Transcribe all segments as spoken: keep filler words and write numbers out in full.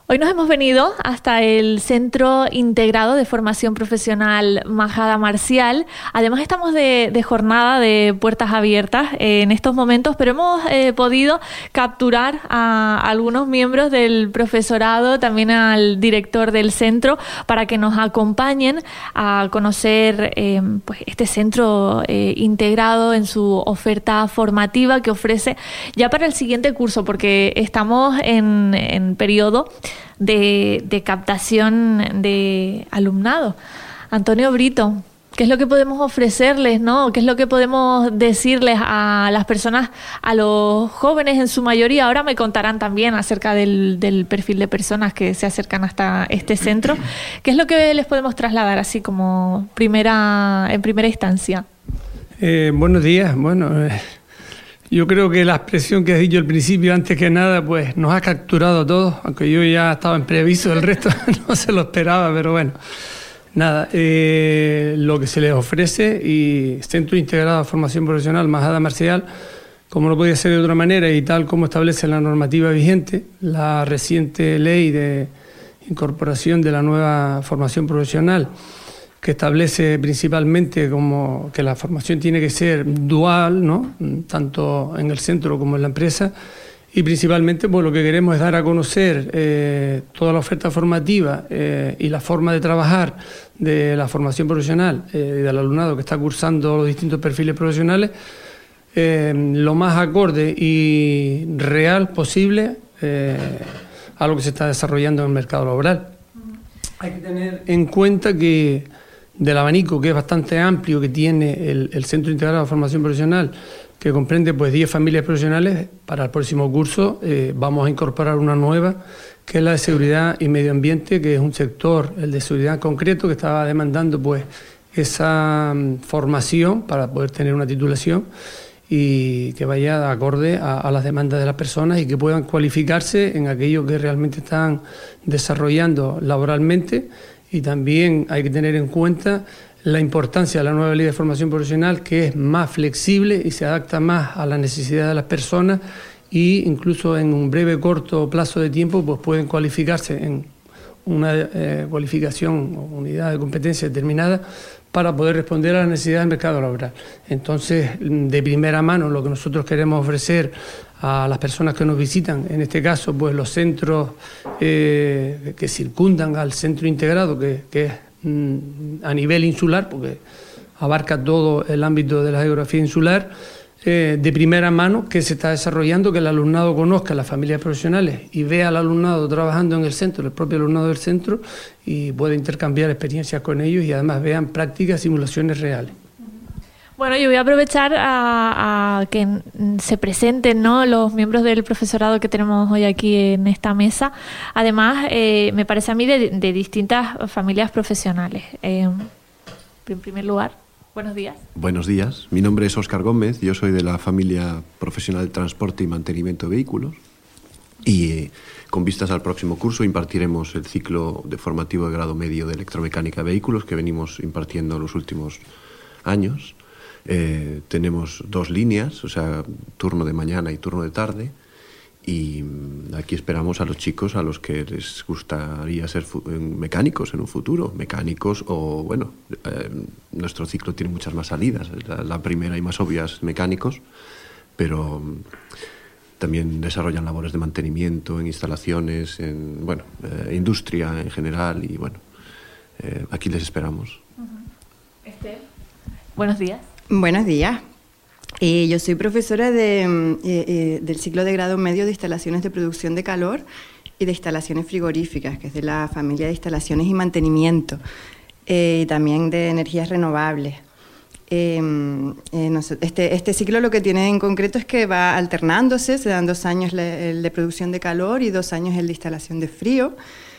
Hoy nos hemos venido hasta el Centro Integrado de Formación Profesional Majada Marcial. Además estamos de, de jornada de puertas abiertas eh, en estos momentos, pero hemos eh, podido capturar a algunos miembros del profesorado, también al director del centro, para que nos acompañen a conocer eh, pues este centro eh, integrado en su oferta formativa que ofrece ya para el siguiente curso, porque estamos en, en periodo De, de captación de alumnado. Antonio Brito, ¿qué es lo que podemos ofrecerles, no? ¿Qué es lo que podemos decirles a las personas, a los jóvenes en su mayoría? Ahora me contarán también acerca del, del perfil de personas que se acercan hasta este centro. ¿Qué es lo que les podemos trasladar así como primera, en primera instancia? Eh, buenos días. Bueno, eh, yo creo que la expresión que has dicho al principio, antes que nada, pues nos ha capturado a todos, aunque yo ya estaba en preaviso, el resto no se lo esperaba, pero bueno, nada, eh, lo que se les ofrece, y Centro Integrado de Formación Profesional Majada Marcial, como no podía ser de otra manera y tal como establece la normativa vigente, la reciente ley de incorporación de la nueva formación profesional, que establece principalmente como que la formación tiene que ser dual, ¿no? Tanto en el centro como en la empresa, y principalmente pues lo que queremos es dar a conocer eh, toda la oferta formativa eh, y la forma de trabajar de la formación profesional eh, y del alumnado que está cursando los distintos perfiles profesionales eh, lo más acorde y real posible eh, a lo que se está desarrollando en el mercado laboral. Hay que tener en cuenta que del abanico, que es bastante amplio, que tiene el, el Centro Integrado de Formación Profesional, que comprende pues diez familias profesionales, para el próximo curso eh, vamos a incorporar una nueva, que es la de seguridad y medio ambiente, que es un sector, el de seguridad concreto, que estaba demandando pues esa um, formación para poder tener una titulación y que vaya de acorde a, a las demandas de las personas y que puedan cualificarse en aquello que realmente están desarrollando laboralmente. Y también hay que tener en cuenta la importancia de la nueva ley de formación profesional, que es más flexible y se adapta más a las necesidades de las personas, e incluso en un breve corto plazo de tiempo pues pueden cualificarse en una eh, cualificación o unidad de competencia determinada para poder responder a las necesidades del mercado laboral. Entonces, de primera mano, lo que nosotros queremos ofrecer a las personas que nos visitan, en este caso, pues los centros eh, que circundan al centro integrado, que, que es mm, a nivel insular, porque abarca todo el ámbito de la geografía insular, eh, de primera mano, que se está desarrollando, que el alumnado conozca las familias profesionales y vea al alumnado trabajando en el centro, el propio alumnado del centro, y pueda intercambiar experiencias con ellos y además vean prácticas, simulaciones reales. Bueno, yo voy a aprovechar a, a que se presenten, ¿no?, los miembros del profesorado que tenemos hoy aquí en esta mesa. Además, eh, me parece a mí de, de distintas familias profesionales. Eh, en primer lugar, buenos días. Buenos días. Mi nombre es Óscar Gómez. Yo soy de la familia profesional de transporte y mantenimiento de vehículos. Y eh, con vistas al próximo curso impartiremos el ciclo de formativo de grado medio de electromecánica de vehículos que venimos impartiendo los últimos años. Eh, tenemos dos líneas, o sea, turno de mañana y turno de tarde, y aquí esperamos a los chicos a los que les gustaría ser mecánicos en un futuro, mecánicos o, bueno, eh, nuestro ciclo tiene muchas más salidas, la, la primera y más obvia es mecánicos, pero también desarrollan labores de mantenimiento en instalaciones, en, bueno, eh, industria en general, y bueno, eh, aquí les esperamos. Uh-huh. Esther, buenos días. Buenos días. Eh, yo soy profesora de, eh, eh, del ciclo de grado medio de instalaciones de producción de calor y de instalaciones frigoríficas, que es de la familia de instalaciones y mantenimiento, eh, y también de energías renovables. Eh, eh, no sé, este, este ciclo lo que tiene en concreto es que va alternándose, se dan dos años le, el de producción de calor y dos años el de instalación de frío.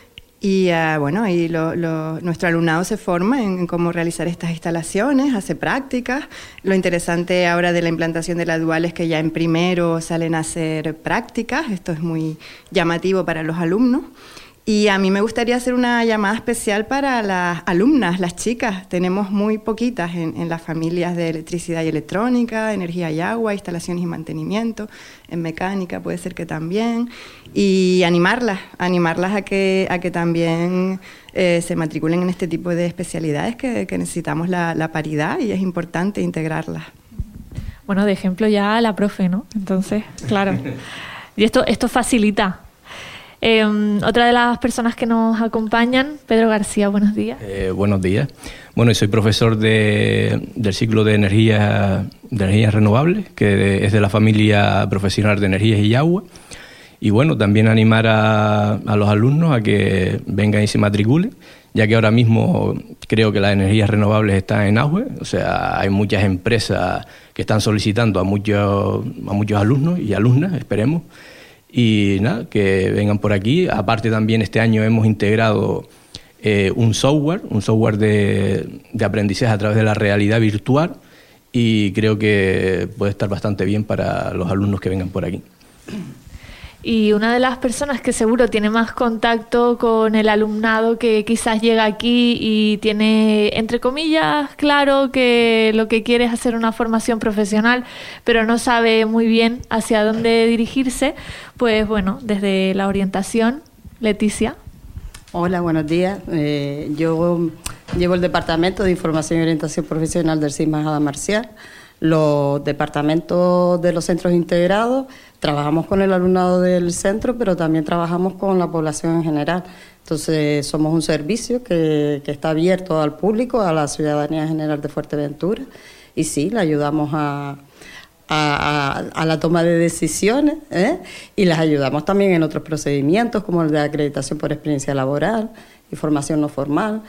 Y uh, bueno, y lo, lo, nuestro alumnado se forma en, en cómo realizar estas instalaciones, hace prácticas. Lo interesante ahora de la implantación de la dual es que ya en primero salen a hacer prácticas, esto es muy llamativo para los alumnos. Y a mí me gustaría hacer una llamada especial para las alumnas, las chicas. Tenemos muy poquitas en, en las familias de electricidad y electrónica, energía y agua, instalaciones y mantenimiento, en mecánica puede ser que también. Y animarlas, animarlas a que, a que también eh, se matriculen en este tipo de especialidades que, que necesitamos la, la paridad y es importante integrarlas. Bueno, de ejemplo ya la profe, ¿no? Entonces, claro. Y esto, esto facilita. Eh, otra de las personas que nos acompañan, Pedro García, buenos días. Eh, buenos días. Bueno, soy profesor de, del ciclo de energía, de energías renovables, que es de la familia profesional de energías y agua. Y bueno, también animar a, a los alumnos a que vengan y se matriculen, ya que ahora mismo creo que las energías renovables están en auge. O sea, hay muchas empresas que están solicitando a muchos, a muchos alumnos y alumnas, esperemos. Y nada, que vengan por aquí. Aparte también este año hemos integrado eh, un software, un software de, de aprendizaje a través de la realidad virtual y creo que puede estar bastante bien para los alumnos que vengan por aquí. Y una de las personas que seguro tiene más contacto con el alumnado que quizás llega aquí y tiene, entre comillas, claro que lo que quiere es hacer una formación profesional, pero no sabe muy bien hacia dónde dirigirse, pues bueno, desde la orientación, Leticia. Hola, buenos días. Eh, yo llevo el Departamento de Información y Orientación Profesional del C I S Majada Marcial. Los departamentos de los centros integrados trabajamos con el alumnado del centro, pero también trabajamos con la población en general. Entonces, somos un servicio que, que está abierto al público, a la ciudadanía general de Fuerteventura, y sí, le ayudamos a, a, a, a la toma de decisiones, ¿eh? Y les ayudamos también en otros procedimientos, como el de acreditación por experiencia laboral y formación no formal.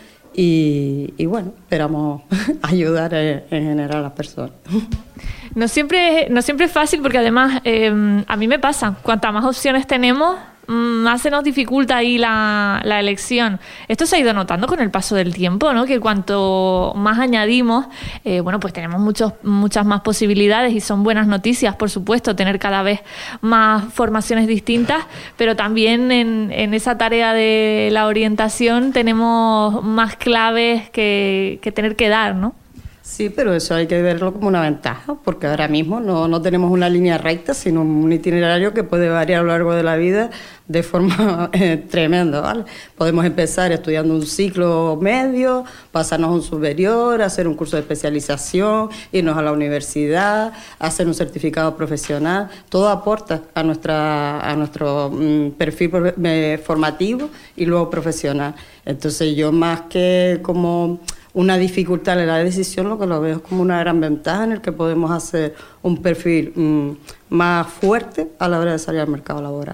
Y, y bueno, esperamos ayudar en, en general a las personas. No siempre, no siempre es fácil porque además eh, a mí me pasa, cuantas más opciones tenemos, más se nos dificulta ahí la, la elección. Esto se ha ido notando con el paso del tiempo, ¿no? Que cuanto más añadimos, eh, bueno, pues tenemos muchos, muchas más posibilidades y son buenas noticias, por supuesto, tener cada vez más formaciones distintas, pero también en, en esa tarea de la orientación tenemos más claves que, que tener que dar, ¿no? Sí, pero eso hay que verlo como una ventaja, porque ahora mismo no, no tenemos una línea recta, sino un itinerario que puede variar a lo largo de la vida de forma eh, tremenda, ¿vale? Podemos empezar estudiando un ciclo medio, pasarnos a un superior, hacer un curso de especialización, irnos a la universidad, hacer un certificado profesional. Todo aporta a, nuestra, a nuestro mm, perfil eh, formativo y luego profesional. Entonces yo, más que como una dificultad en la decisión, lo que lo veo es como una gran ventaja en el que podemos hacer un perfil mmm, más fuerte a la hora de salir al mercado laboral.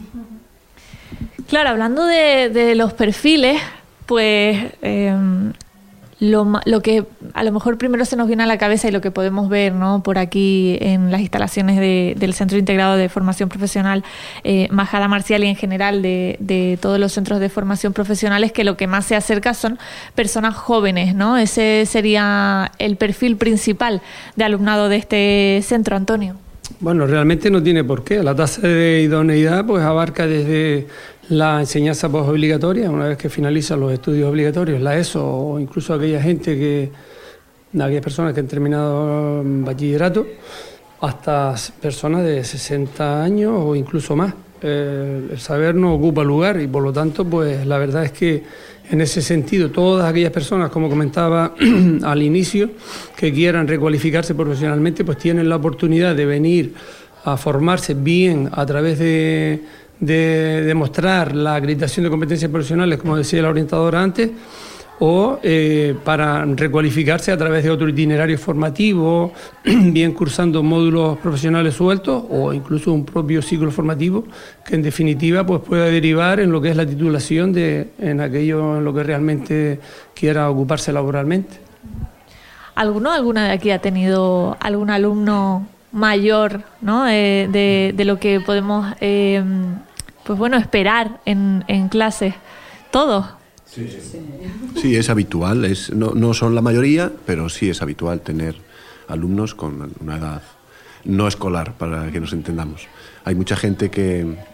Claro, hablando de, de los perfiles, pues eh, lo, lo que a lo mejor primero se nos viene a la cabeza y lo que podemos ver, ¿no?, por aquí en las instalaciones de, del Centro Integrado de Formación Profesional eh, Majada Marcial y en general de, de todos los centros de formación profesional, es que lo que más se acerca son personas jóvenes, ¿no? Ese sería el perfil principal de alumnado de este centro, Antonio. Bueno, realmente no tiene por qué. La tasa de idoneidad pues abarca desde la enseñanza posobligatoria, una vez que finalizan los estudios obligatorios, la ESO, o incluso aquella gente que, aquellas personas que han terminado bachillerato, hasta personas de sesenta años o incluso más. Eh, el saber no ocupa lugar y por lo tanto, pues la verdad es que en ese sentido todas aquellas personas, como comentaba al inicio, que quieran recualificarse profesionalmente, pues tienen la oportunidad de venir a formarse bien a través de de demostrar la acreditación de competencias profesionales, como decía la orientadora antes, o eh, para recualificarse a través de otro itinerario formativo, bien cursando módulos profesionales sueltos o incluso un propio ciclo formativo que en definitiva pues pueda derivar en lo que es la titulación de en aquello en lo que realmente quiera ocuparse laboralmente. ¿Alguno, alguna de aquí ha tenido algún alumno mayor, ¿no?, eh, de, de lo que podemos eh, pues bueno, esperar en, en clases? ¿Todos? Sí, sí. Sí, es habitual, es, no, no son la mayoría, pero sí es habitual tener alumnos con una edad no escolar, para que nos entendamos. Hay mucha gente que,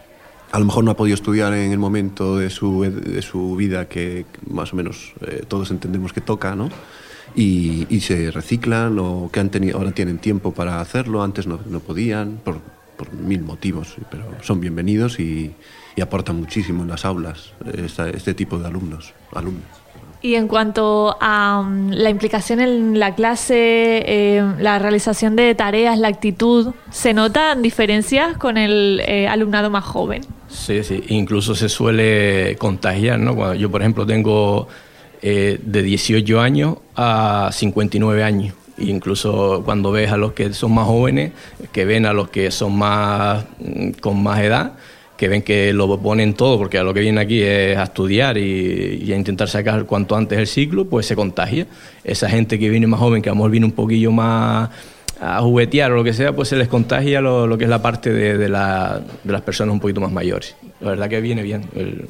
a lo mejor no ha podido estudiar en el momento de su, de su vida que más o menos eh, todos entendemos que toca, ¿no? Y, y se reciclan o que han tenido, ahora tienen tiempo para hacerlo, antes no, no podían, por, por mil motivos, pero son bienvenidos y, y aportan muchísimo en las aulas esta, este tipo de alumnos, alumnos. Y en cuanto a um, la implicación en la clase, eh, la realización de tareas, la actitud, ¿se notan diferencias con el eh, alumnado más joven? Sí, sí, incluso se suele contagiar, ¿no? Cuando yo, por ejemplo, tengo eh, de dieciocho años a cincuenta y nueve años. Incluso cuando ves a los que son más jóvenes, que ven a los que son más con más edad, que ven que lo ponen todo, porque a lo que viene aquí es a estudiar y, y a intentar sacar cuanto antes el ciclo, pues se contagia. Esa gente que viene más joven, que a lo mejor viene un poquillo más a juguetear o lo que sea, pues se les contagia lo, lo que es la parte de, de, la, de las personas un poquito más mayores. La verdad que viene bien. El...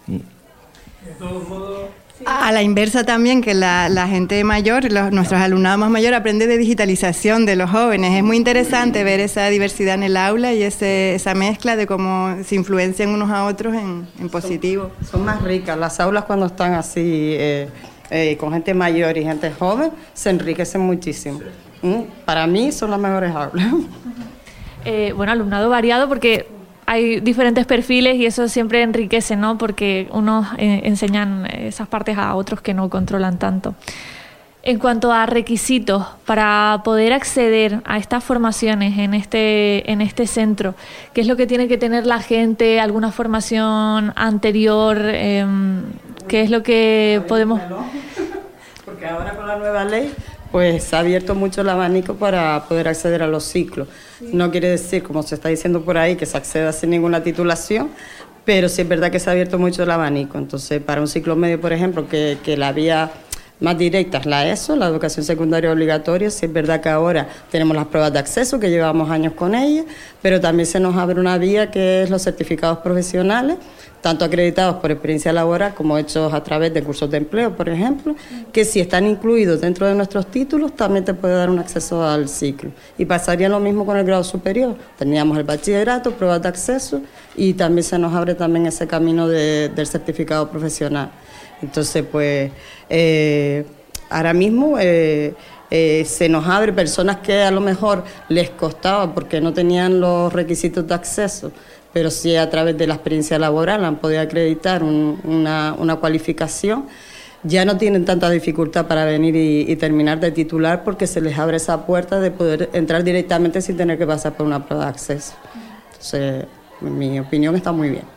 De todos modos... A la inversa también, que la, la gente mayor, los, nuestros alumnados más mayores aprenden de digitalización de los jóvenes. Es muy interesante ver esa diversidad en el aula y ese, esa mezcla de cómo se influencian unos a otros en, en positivo. Son, son más ricas. Las aulas cuando están así, eh, eh, con gente mayor y gente joven, se enriquecen muchísimo. ¿Mm? Para mí son las mejores aulas. Eh, bueno, alumnado variado porque... hay diferentes perfiles y eso siempre enriquece, ¿no? Porque unos eh, enseñan esas partes a otros que no controlan tanto. En cuanto a requisitos para poder acceder a estas formaciones en este, en este centro, ¿qué es lo que tiene que tener la gente? ¿Alguna formación anterior? Eh, ¿Qué es lo que podemos...? Porque ahora con la nueva ley pues se ha abierto mucho el abanico para poder acceder a los ciclos. Sí. No quiere decir, como se está diciendo por ahí, que se acceda sin ninguna titulación, pero sí es verdad que se ha abierto mucho el abanico. Entonces, para un ciclo medio, por ejemplo, que, que la vía más directa es la ESO, la educación secundaria obligatoria, sí es verdad que ahora tenemos las pruebas de acceso, que llevamos años con ellas, pero también se nos abre una vía que es los certificados profesionales, tanto acreditados por experiencia laboral como hechos a través de cursos de empleo, por ejemplo, que si están incluidos dentro de nuestros títulos también te puede dar un acceso al ciclo. Y pasaría lo mismo con el grado superior. Teníamos el bachillerato, pruebas de acceso y también se nos abre también ese camino de, del certificado profesional. Entonces, pues, eh, ahora mismo... Eh, Eh, se nos abre personas que a lo mejor les costaba porque no tenían los requisitos de acceso, pero sí a través de la experiencia laboral han podido acreditar un, una, una cualificación, ya no tienen tanta dificultad para venir y, y terminar de titular porque se les abre esa puerta de poder entrar directamente sin tener que pasar por una prueba de acceso. Entonces, en mi opinión está muy bien.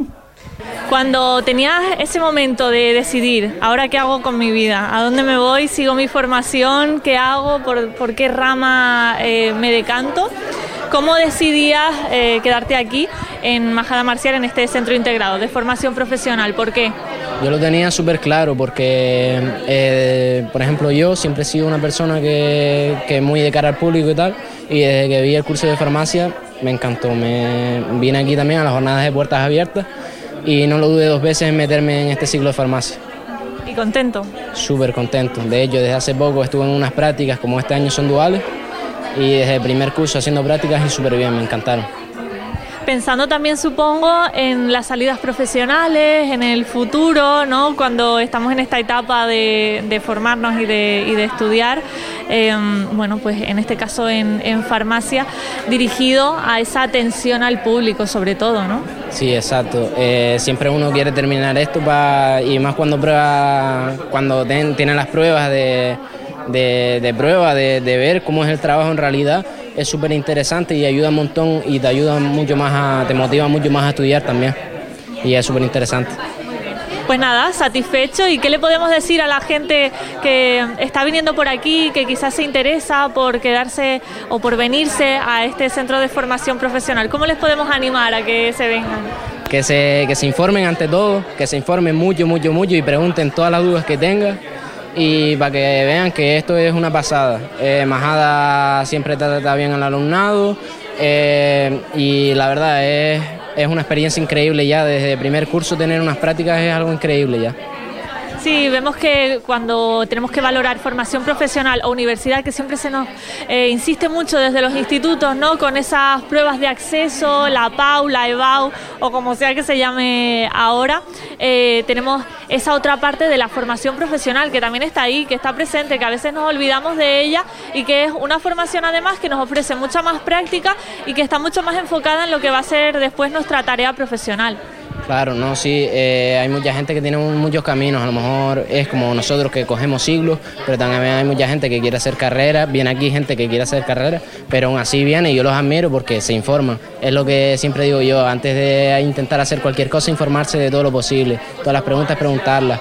Cuando tenías ese momento de decidir, ¿ahora qué hago con mi vida? ¿A dónde me voy? ¿Sigo mi formación? ¿Qué hago? ¿Por, por qué rama eh, me decanto? ¿Cómo decidías eh, quedarte aquí en Majada Marcial, en este centro integrado de formación profesional? ¿Por qué? Yo lo tenía súper claro porque, eh, por ejemplo, yo siempre he sido una persona que, que muy de cara al público y tal, y desde que vi el curso de farmacia me encantó. Me vine aquí también a las jornadas de puertas abiertas y no lo dudé dos veces en meterme en este ciclo de farmacia. ¿Y contento? Súper contento. De hecho, desde hace poco estuve en unas prácticas, como este año son duales, y desde el primer curso haciendo prácticas y súper bien, me encantaron. Pensando también, supongo, en las salidas profesionales, en el futuro, ¿no? Cuando estamos en esta etapa de, de formarnos y de, y de estudiar, eh, bueno, pues en este caso en, en farmacia, dirigido a esa atención al público sobre todo, ¿no? Sí, exacto. Eh, siempre uno quiere terminar esto pa, y más cuando prueba, cuando ten, tiene las pruebas de, de, de prueba, de, de ver cómo es el trabajo en realidad. Es súper interesante y ayuda un montón y te ayuda mucho más, a, te motiva mucho más a estudiar también y es súper interesante. Pues nada, satisfecho. ¿Y qué le podemos decir a la gente que está viniendo por aquí, que quizás se interesa por quedarse o por venirse a este centro de formación profesional? ¿Cómo les podemos animar a que se vengan? Que se, que se informen ante todo, que se informen mucho, mucho, mucho y pregunten todas las dudas que tengan. Y para que vean que esto es una pasada. Eh, Majada siempre trata bien al alumnado eh, y la verdad es, es una experiencia increíble ya. Desde el primer curso tener unas prácticas es algo increíble ya. Sí, vemos que cuando tenemos que valorar formación profesional o universidad, que siempre se nos eh, insiste mucho desde los institutos, ¿no? Con esas pruebas de acceso, la P A U, la E B A U o como sea que se llame ahora, eh, tenemos esa otra parte de la formación profesional que también está ahí, que está presente, que a veces nos olvidamos de ella y que es una formación además que nos ofrece mucha más práctica y que está mucho más enfocada en lo que va a ser después nuestra tarea profesional. Claro, no, sí, eh, hay mucha gente que tiene muchos caminos, a lo mejor es como nosotros que cogemos siglos, pero también hay mucha gente que quiere hacer carrera, viene aquí gente que quiere hacer carrera, pero aún así viene y yo los admiro porque se informan, es lo que siempre digo yo, antes de intentar hacer cualquier cosa, informarse de todo lo posible, todas las preguntas preguntarlas,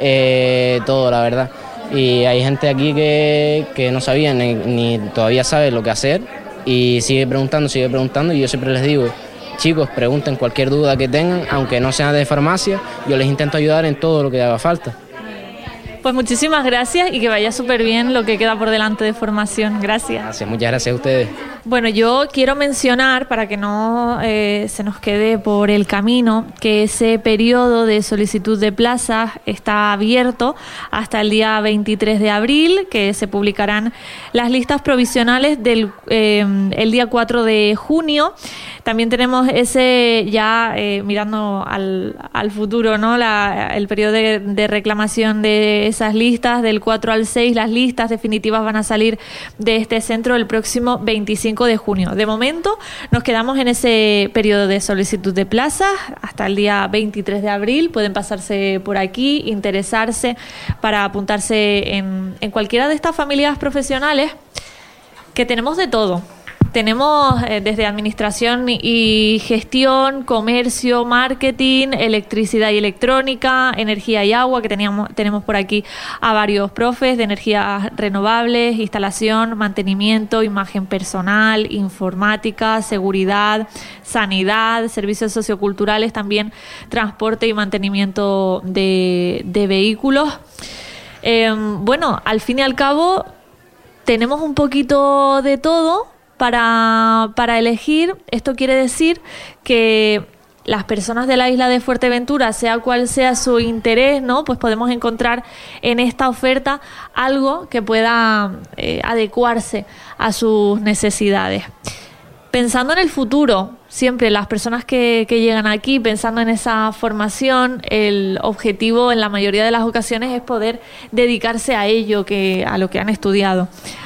eh, todo la verdad, y hay gente aquí que, que no sabía ni, ni todavía sabe lo que hacer y sigue preguntando, sigue preguntando y yo siempre les digo, chicos, pregunten cualquier duda que tengan, aunque no sea de farmacia, yo les intento ayudar en todo lo que haga falta. Pues muchísimas gracias y que vaya súper bien lo que queda por delante de formación. Gracias. Gracias, muchas gracias a ustedes. Bueno, yo quiero mencionar, para que no eh, se nos quede por el camino, que ese periodo de solicitud de plazas está abierto hasta el día veintitrés de abril, que se publicarán las listas provisionales del eh, el día cuatro de junio. También tenemos ese, ya eh, mirando al, al futuro, ¿no? La, el periodo de, de reclamación de esas listas, del cuatro al seis, las listas definitivas van a salir de este centro el próximo veinticinco de junio. De momento nos quedamos en ese periodo de solicitud de plazas hasta el día veintitrés de abril. Pueden pasarse por aquí, interesarse para apuntarse en, en cualquiera de estas familias profesionales que tenemos de todo. Tenemos eh, desde administración y gestión, comercio, marketing, electricidad y electrónica, energía y agua, que teníamos, tenemos por aquí a varios profes de energías renovables, instalación, mantenimiento, imagen personal, informática, seguridad, sanidad, servicios socioculturales, también transporte y mantenimiento de, de vehículos. Eh, bueno, al fin y al cabo tenemos un poquito de todo Para, para elegir. Esto quiere decir que las personas de la isla de Fuerteventura, sea cual sea su interés, ¿no? Pues podemos encontrar en esta oferta algo que pueda eh, adecuarse a sus necesidades. Pensando en el futuro, siempre las personas que, que llegan aquí, pensando en esa formación, el objetivo en la mayoría de las ocasiones es poder dedicarse a ello, que a lo que han estudiado.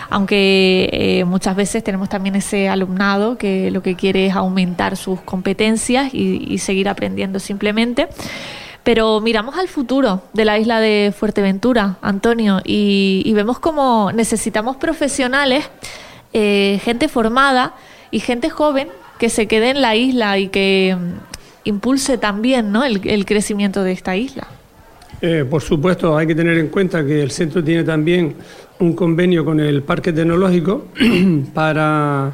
Aunque eh, muchas veces tenemos también ese alumnado que lo que quiere es aumentar sus competencias y, y seguir aprendiendo simplemente. Pero miramos al futuro de la isla de Fuerteventura, Antonio, y, y vemos cómo necesitamos profesionales, eh, gente formada y gente joven que se quede en la isla y que um, impulse también, ¿no?, el, el crecimiento de esta isla. Eh, por supuesto, hay que tener en cuenta que el centro tiene también un convenio con el Parque Tecnológico para,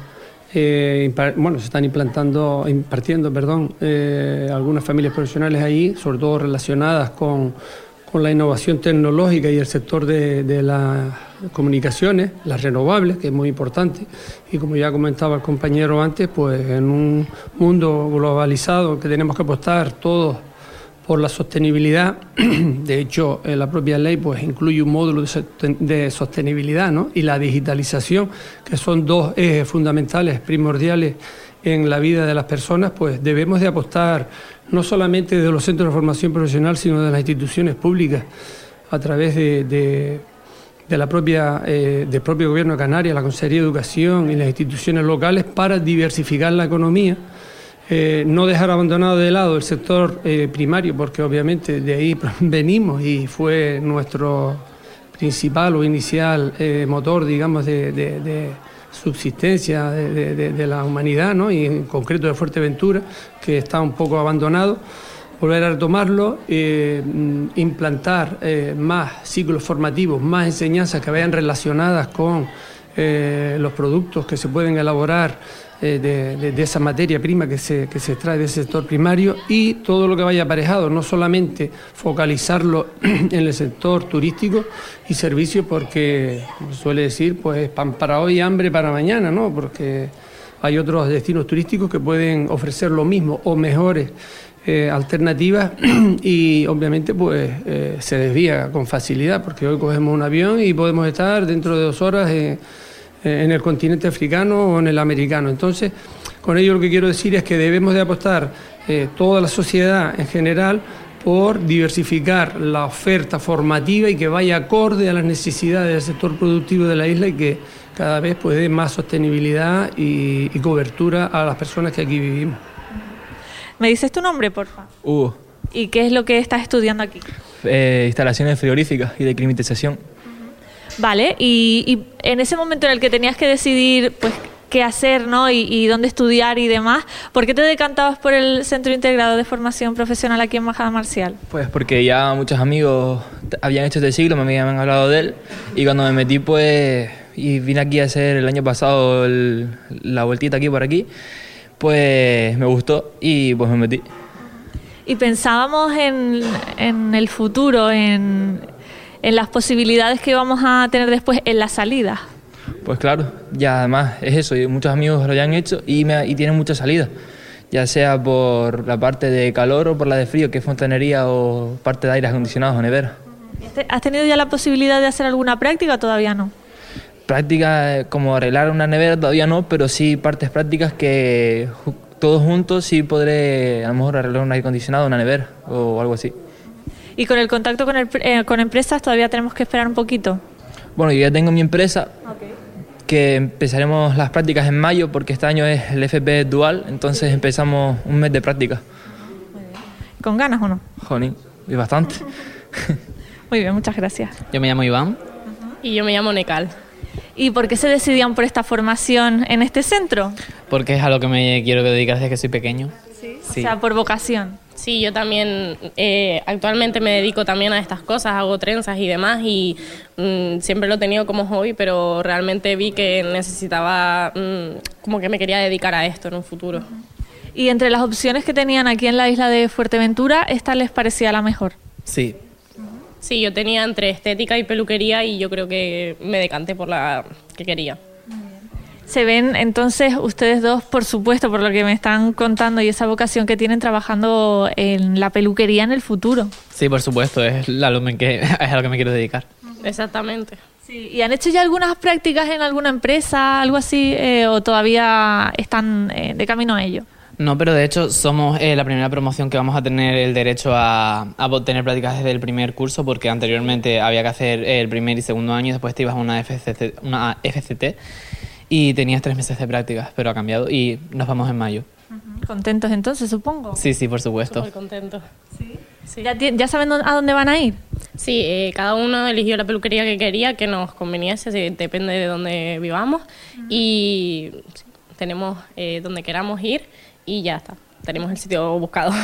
eh, impar, bueno, se están implantando, impartiendo, perdón, eh, algunas familias profesionales ahí, sobre todo relacionadas con, con la innovación tecnológica y el sector de, de las comunicaciones, las renovables, que es muy importante. Y como ya comentaba el compañero antes, pues en un mundo globalizado que tenemos que apostar todos por la sostenibilidad. De hecho, eh, la propia ley pues incluye un módulo de, sosten de sostenibilidad, ¿no?, y la digitalización, que son dos ejes fundamentales, primordiales en la vida de las personas. Pues debemos de apostar no solamente de los centros de formación profesional, sino de las instituciones públicas, a través de, de, de la propia, eh, del propio Gobierno de Canarias, la Consejería de Educación y las instituciones locales, para diversificar la economía. Eh, no dejar abandonado de lado el sector eh, primario, porque obviamente de ahí venimos y fue nuestro principal o inicial eh, motor, digamos, de, de, de subsistencia de, de, de la humanidad, ¿no?, y en concreto de Fuerteventura, que está un poco abandonado. Volver a retomarlo, eh, implantar eh, más ciclos formativos, más enseñanzas que vayan relacionadas con eh, los productos que se pueden elaborar De, de, de esa materia prima que se, que se extrae del sector primario, y todo lo que vaya aparejado, no solamente focalizarlo en el sector turístico y servicios, porque como suele decir, pues pan para hoy, hambre para mañana, ¿no?, porque hay otros destinos turísticos que pueden ofrecer lo mismo o mejores eh, alternativas y obviamente pues eh, se desvía con facilidad, porque hoy cogemos un avión y podemos estar dentro de dos horas en, en el continente africano o en el americano. Entonces, con ello lo que quiero decir es que debemos de apostar eh, toda la sociedad en general por diversificar la oferta formativa y que vaya acorde a las necesidades del sector productivo de la isla y que cada vez pues, dé más sostenibilidad y, y cobertura a las personas que aquí vivimos. ¿Me dices tu nombre, porfa? Hugo. ¿Y qué es lo que estás estudiando aquí? Eh, instalaciones frigoríficas y de climatización. Vale, y, y en ese momento en el que tenías que decidir pues qué hacer, ¿no? Y, y dónde estudiar y demás, ¿por qué te decantabas por el Centro Integrado de Formación Profesional aquí en Majada Marcial? Pues porque ya muchos amigos habían hecho este ciclo, me habían hablado de él, y cuando me metí pues, y vine aquí a hacer el año pasado el, la vueltita aquí por aquí, pues me gustó y pues me metí. Y pensábamos en, en el futuro, en, en las posibilidades que vamos a tener después en la salida. Pues claro, ya además es eso, y muchos amigos lo han hecho y, me, y tienen mucha salida, ya sea por la parte de calor o por la de frío, que es fontanería o parte de aires acondicionados o nevera. ¿Has tenido ya la posibilidad de hacer alguna práctica o todavía no? Práctica como arreglar una nevera todavía no, pero sí partes prácticas que ju- todos juntos sí podré a lo mejor arreglar un aire acondicionado, una nevera o algo así. ¿Y con el contacto con, el, eh, con empresas todavía tenemos que esperar un poquito? Bueno, yo ya tengo mi empresa, Okay. que empezaremos las prácticas en mayo porque este año es el F P dual, entonces empezamos un mes de práctica. ¿Con ganas o no? Joder, y bastante. Muy bien, muchas gracias. Yo me llamo Iván. Y yo me llamo Necal. ¿Y por qué se decidían por esta formación en este centro? Porque es a lo que me quiero dedicar desde que soy pequeño. Sí. Sí. O sea, por vocación. Sí, yo también eh, actualmente me dedico también a estas cosas, hago trenzas y demás y mm, siempre lo he tenido como hobby, pero realmente vi que necesitaba, mm, como que me quería dedicar a esto en un futuro. Y entre las opciones que tenían aquí en la isla de Fuerteventura, ¿esta les parecía la mejor? Sí. Sí, yo tenía entre estética y peluquería y yo creo que me decanté por la que quería. Se ven entonces ustedes dos, por supuesto, por lo que me están contando y esa vocación que tienen trabajando en la peluquería en el futuro. Sí, por supuesto, es, la, lo que, es a lo que me quiero dedicar. Exactamente. Sí. ¿Y han hecho ya algunas prácticas en alguna empresa, algo así, eh, o todavía están eh, de camino a ello? No, pero de hecho somos eh, la primera promoción que vamos a tener el derecho a, a obtener prácticas desde el primer curso, porque anteriormente había que hacer el primer y segundo año y después te ibas a una F C T, una F C T y tenías tres meses de prácticas, pero ha cambiado y nos vamos en mayo. Uh-huh. ¿Contentos entonces, supongo? Sí, sí, por supuesto. Súper contento. ¿Sí? Sí. ¿Ya, ¿Ya saben a dónde van a ir? Sí, eh, cada uno eligió la peluquería que quería, que nos conveniese, sí, depende de dónde vivamos. Uh-huh. Y sí, tenemos eh, donde queramos ir y ya está, tenemos el sitio buscado.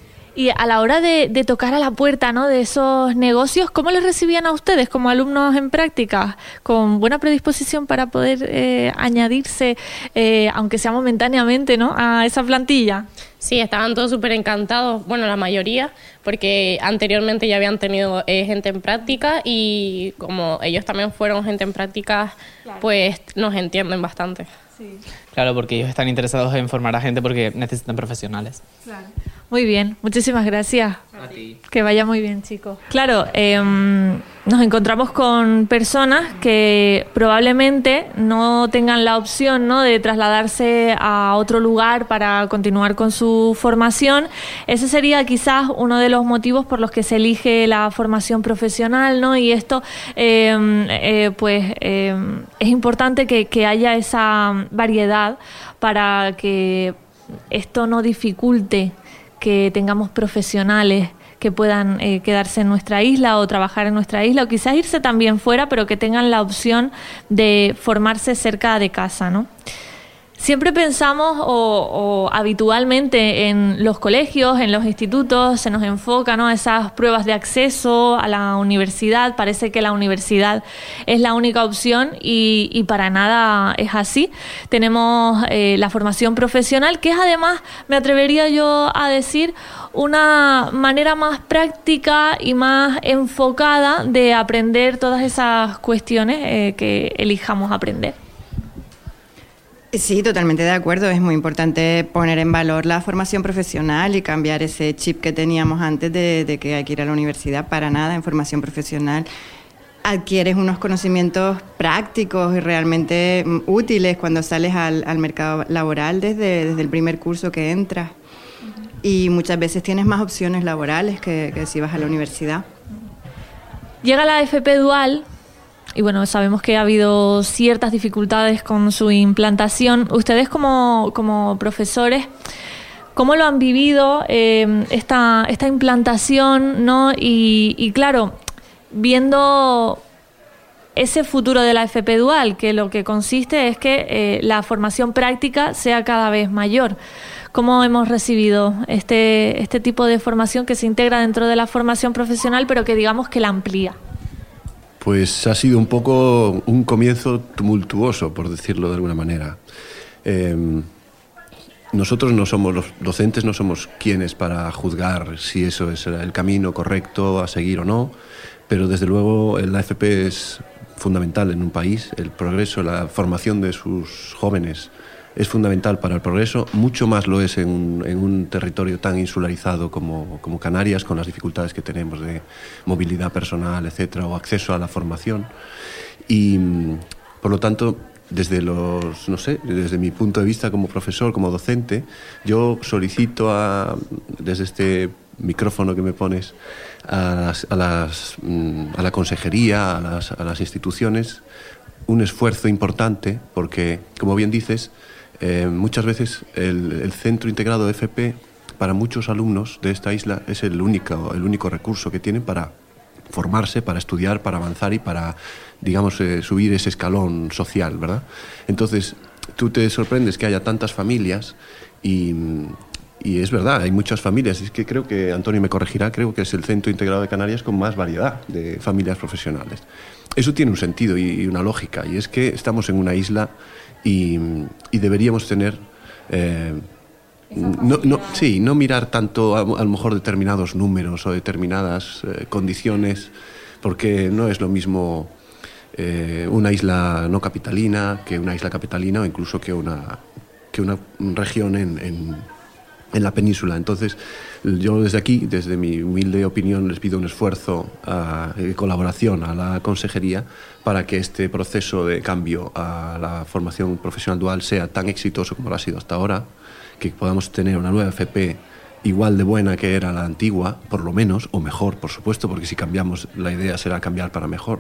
Y a la hora de, de tocar a la puerta, ¿no?, de esos negocios, ¿cómo les recibían a ustedes como alumnos en prácticas? ¿Con buena predisposición para poder eh, añadirse, eh, aunque sea momentáneamente, ¿no?, a esa plantilla? Sí, estaban todos súper encantados, bueno, la mayoría, porque anteriormente ya habían tenido eh, gente en práctica y como ellos también fueron gente en prácticas, claro, pues nos entienden bastante. Sí. Claro, porque ellos están interesados en formar a gente porque necesitan profesionales. Claro. Muy bien, muchísimas gracias. A ti. Que vaya muy bien, chicos. Claro, eh, nos encontramos con personas que probablemente no tengan la opción, ¿no?, de trasladarse a otro lugar para continuar con su formación. Ese sería quizás uno de los motivos por los que se elige la formación profesional, ¿no? Y esto, eh, eh, pues, eh, es importante que, que haya esa variedad para que esto no dificulte que tengamos profesionales que puedan eh, quedarse en nuestra isla o trabajar en nuestra isla o quizás irse también fuera, pero que tengan la opción de formarse cerca de casa, ¿no? Siempre pensamos o, o habitualmente en los colegios, en los institutos, se nos enfoca, ¿no?, esas pruebas de acceso a la universidad. Parece que la universidad es la única opción y, y para nada es así. Tenemos eh, la formación profesional, que es además, me atrevería yo a decir, una manera más práctica y más enfocada de aprender todas esas cuestiones eh, que elijamos aprender. Sí, totalmente de acuerdo. Es muy importante poner en valor la formación profesional y cambiar ese chip que teníamos antes de, de que hay que ir a la universidad. Para nada, en formación profesional adquieres unos conocimientos prácticos y realmente útiles cuando sales al, al mercado laboral desde, desde el primer curso que entras. Y muchas veces tienes más opciones laborales que, que si vas a la universidad. Llega la F P Dual y bueno, sabemos que ha habido ciertas dificultades con su implantación. Ustedes como, como profesores, ¿cómo lo han vivido eh, esta, esta implantación, ¿no? Y, y claro, viendo ese futuro de la F P Dual, que lo que consiste es que eh, la formación práctica sea cada vez mayor. ¿Cómo hemos recibido este, este tipo de formación que se integra dentro de la formación profesional, pero que digamos que la amplía? Pues ha sido un poco un comienzo tumultuoso, por decirlo de alguna manera. Eh, nosotros no somos, los docentes no somos quienes para juzgar si eso es el camino correcto a seguir o no, pero desde luego la F P es fundamental en un país. El progreso, la formación de sus jóvenes es fundamental para el progreso, mucho más lo es en, en un territorio tan insularizado como, como Canarias, con las dificultades que tenemos de movilidad personal, etcétera, o acceso a la formación. Y, por lo tanto, desde los, no sé, desde mi punto de vista como profesor, como docente, yo solicito a, desde este micrófono que me pones, a, las, a, las, a la consejería, a las, a las instituciones, un esfuerzo importante, porque, como bien dices, Eh, muchas veces el, el centro integrado de F P para muchos alumnos de esta isla es el único, el único recurso que tienen para formarse, para estudiar, para avanzar y para, digamos, eh, subir ese escalón social, ¿verdad? Entonces, tú te sorprendes que haya tantas familias y, y es verdad, hay muchas familias. Es que creo que, Antonio me corregirá, creo que es el centro integrado de Canarias con más variedad de familias profesionales. Eso tiene un sentido y, y una lógica, y es que estamos en una isla Y, y deberíamos tener, eh, no, no, sí, no mirar tanto a, a lo mejor determinados números o determinadas eh, condiciones, porque no es lo mismo eh, una isla no capitalina que una isla capitalina o incluso que una, que una región en, en, en la península. Entonces, yo desde aquí, desde mi humilde opinión, les pido un esfuerzo de uh, colaboración a la consejería para que este proceso de cambio a la formación profesional dual sea tan exitoso como lo ha sido hasta ahora, que podamos tener una nueva F P igual de buena que era la antigua, por lo menos, o mejor, por supuesto, porque si cambiamos, la idea será cambiar para mejor.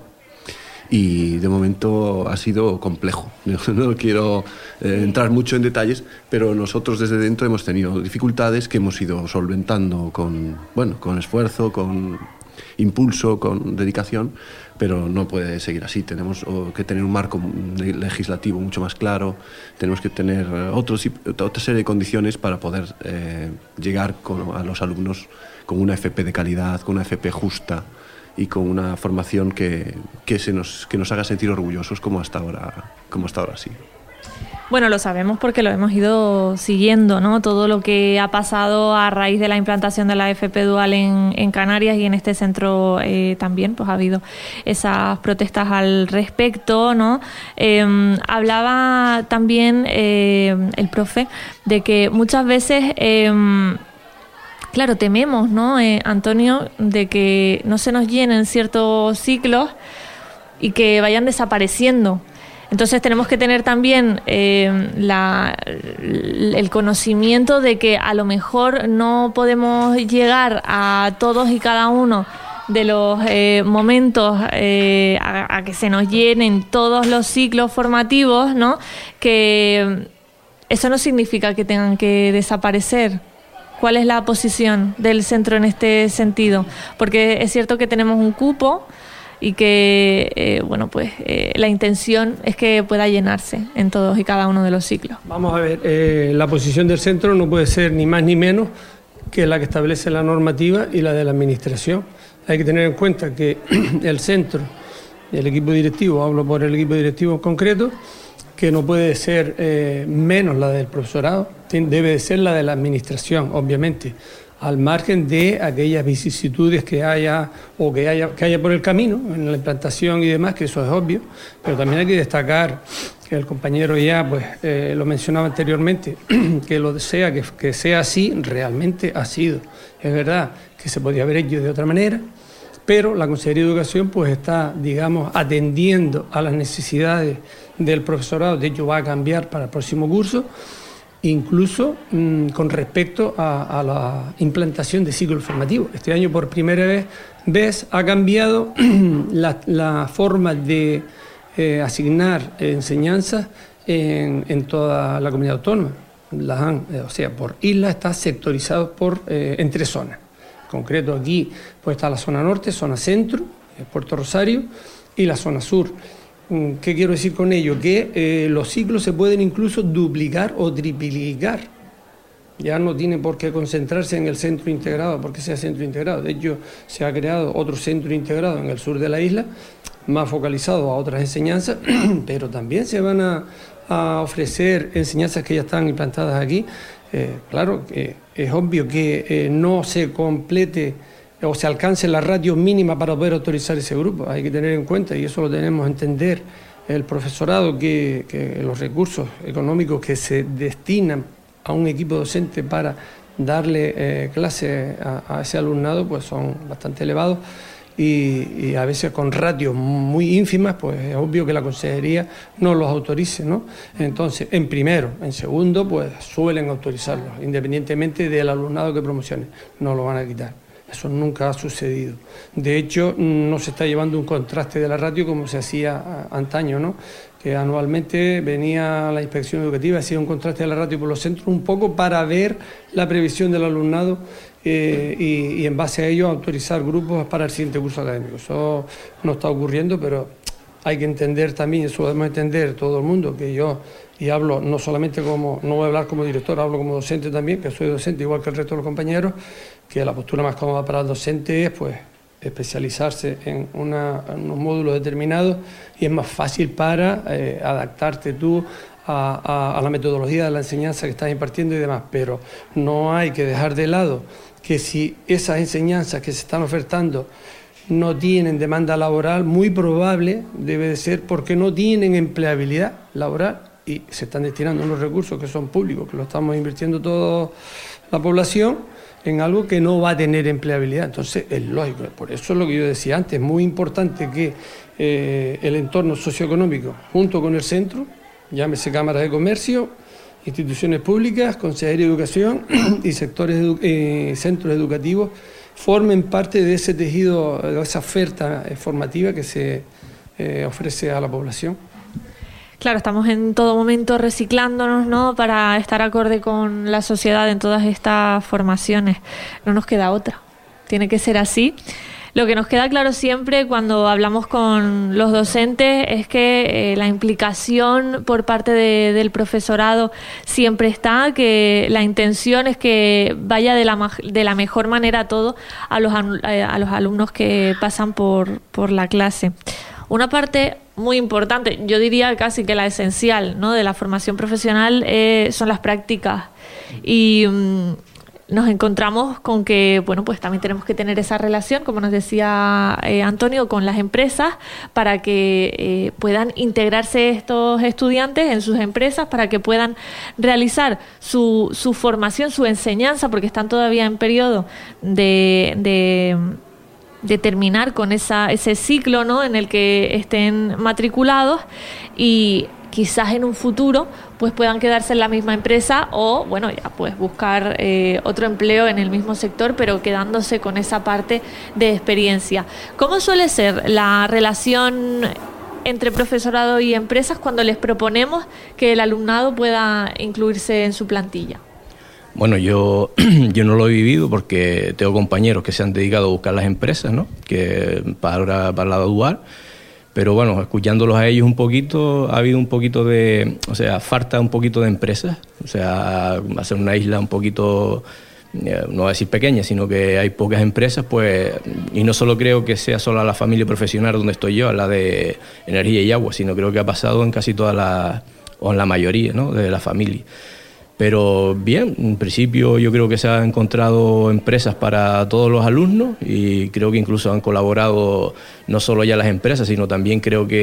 Y de momento ha sido complejo. No quiero eh, entrar mucho en detalles, pero nosotros desde dentro hemos tenido dificultades que hemos ido solventando con, bueno, con esfuerzo, con impulso, con dedicación, pero no puede seguir así. Tenemos que tener un marco legislativo mucho más claro, tenemos que tener otros, otra serie de condiciones para poder eh, llegar con, a los alumnos con una F P de calidad, con una F P justa y con una formación que, que, se nos, que nos haga sentir orgullosos como hasta ahora, como hasta ahora sí. Bueno, lo sabemos porque lo hemos ido siguiendo, ¿no? Todo lo que ha pasado a raíz de la implantación de la F P Dual en, en Canarias y en este centro eh, también, pues ha habido esas protestas al respecto, ¿no? Eh, hablaba también eh, el profe de que muchas veces... Eh, Claro, tememos, ¿no, eh, Antonio, de que no se nos llenen ciertos ciclos y que vayan desapareciendo. Entonces tenemos que tener también eh, la, el conocimiento de que a lo mejor no podemos llegar a todos y cada uno de los eh, momentos eh, a, a que se nos llenen todos los ciclos formativos, ¿no? Que eso no significa que tengan que desaparecer. ¿Cuál es la posición del centro en este sentido? Porque es cierto que tenemos un cupo y que, eh, bueno, pues eh, la intención es que pueda llenarse en todos y cada uno de los ciclos. Vamos a ver, eh, la posición del centro no puede ser ni más ni menos que la que establece la normativa y la de la administración. Hay que tener en cuenta que el centro y el equipo directivo, hablo por el equipo directivo en concreto, que no puede ser eh, menos la del profesorado, debe de ser la de la administración, obviamente, al margen de aquellas vicisitudes que haya o que haya, que haya por el camino, en la implantación y demás, que eso es obvio, pero también hay que destacar que el compañero ya pues eh, lo mencionaba anteriormente, que lo desea, que, que sea así, realmente ha sido. Es verdad que se podía haber hecho de otra manera, pero la Consejería de Educación pues está, digamos, atendiendo a las necesidades del profesorado. De hecho, va a cambiar para el próximo curso, incluso mmm, con respecto a, a la implantación de ciclos formativos. Este año, por primera vez, vez ha cambiado la, la forma de eh, asignar enseñanzas en, en toda la comunidad autónoma. Las han, eh, o sea, por isla está sectorizado por, eh, en tres zonas. En concreto, aquí pues está la zona norte, zona centro, Puerto Rosario, y la zona sur. ¿Qué quiero decir con ello? Que eh, los ciclos se pueden incluso duplicar o triplicar. Ya no tiene por qué concentrarse en el centro integrado, porque sea centro integrado. De hecho, se ha creado otro centro integrado en el sur de la isla, más focalizado a otras enseñanzas, pero también se van a, a ofrecer enseñanzas que ya están implantadas aquí. Eh, claro que es obvio que eh, no se complete o se alcance la ratio mínima para poder autorizar ese grupo. Hay que tener en cuenta, y eso lo tenemos que entender, el profesorado, que, que los recursos económicos que se destinan a un equipo docente para darle eh, clase a, a ese alumnado pues son bastante elevados, y, y a veces con ratios muy ínfimas, pues es obvio que la consejería no los autorice, ¿no? Entonces, en primero, en segundo, pues suelen autorizarlos, independientemente del alumnado que promocione, no lo van a quitar. Eso nunca ha sucedido. De hecho, no se está llevando un contraste de la ratio como se hacía antaño, ¿no? Que anualmente venía la inspección educativa, hacía un contraste de la ratio por los centros, un poco para ver la previsión del alumnado eh, y, y en base a ello autorizar grupos para el siguiente curso académico. Eso no está ocurriendo, pero hay que entender también, eso debemos entender todo el mundo, que yo, y hablo no solamente como, no voy a hablar como director, hablo como docente también, que soy docente igual que el resto de los compañeros, que la postura más cómoda para el docente es pues especializarse en, una, en unos módulos determinados, y es más fácil para eh, adaptarte tú a, a, a la metodología de la enseñanza que estás impartiendo y demás, pero no hay que dejar de lado que si esas enseñanzas que se están ofertando no tienen demanda laboral, muy probable debe de ser porque no tienen empleabilidad laboral y se están destinando unos recursos que son públicos, que lo estamos invirtiendo toda la población en algo que no va a tener empleabilidad. Entonces es lógico, por eso es lo que yo decía antes, es muy importante que eh, el entorno socioeconómico, junto con el centro, llámese cámaras de comercio, instituciones públicas, consejería de educación y sectores edu eh, centros educativos, formen parte de ese tejido, de esa oferta eh, formativa que se eh, ofrece a la población. Claro, estamos en todo momento reciclándonos, ¿no?, para estar acorde con la sociedad en todas estas formaciones. No nos queda otra, tiene que ser así. Lo que nos queda claro siempre cuando hablamos con los docentes es que eh, la implicación por parte de, del profesorado siempre está, que la intención es que vaya de la, de la mejor manera todo a los, a los alumnos que pasan por, por la clase. Una parte muy importante, yo diría casi que la esencial, ¿no?, de la formación profesional eh, son las prácticas. Y um, nos encontramos con que, bueno, pues también tenemos que tener esa relación, como nos decía eh, Antonio, con las empresas para que eh, puedan integrarse estos estudiantes en sus empresas, para que puedan realizar su, su formación, su enseñanza, porque están todavía en periodo de... de de terminar con esa, ese ciclo, ¿no?, en el que estén matriculados, y quizás en un futuro pues puedan quedarse en la misma empresa o, bueno, ya pues buscar eh, otro empleo en el mismo sector, pero quedándose con esa parte de experiencia. ¿Cómo suele ser la relación entre profesorado y empresas cuando les proponemos que el alumnado pueda incluirse en su plantilla? Bueno, yo, yo no lo he vivido porque tengo compañeros que se han dedicado a buscar las empresas, ¿no?, que para, para la dual, pero bueno, escuchándolos a ellos un poquito, ha habido un poquito de, o sea, falta un poquito de empresas, o sea, va a ser una isla un poquito, no voy a decir pequeña, sino que hay pocas empresas, pues, y no solo creo que sea solo la familia profesional donde estoy yo, la de energía y agua, sino creo que ha pasado en casi todas las, o en la mayoría, ¿no?, de la familia. Pero bien, en principio yo creo que se han encontrado empresas para todos los alumnos y creo que incluso han colaborado no solo ya las empresas, sino también creo que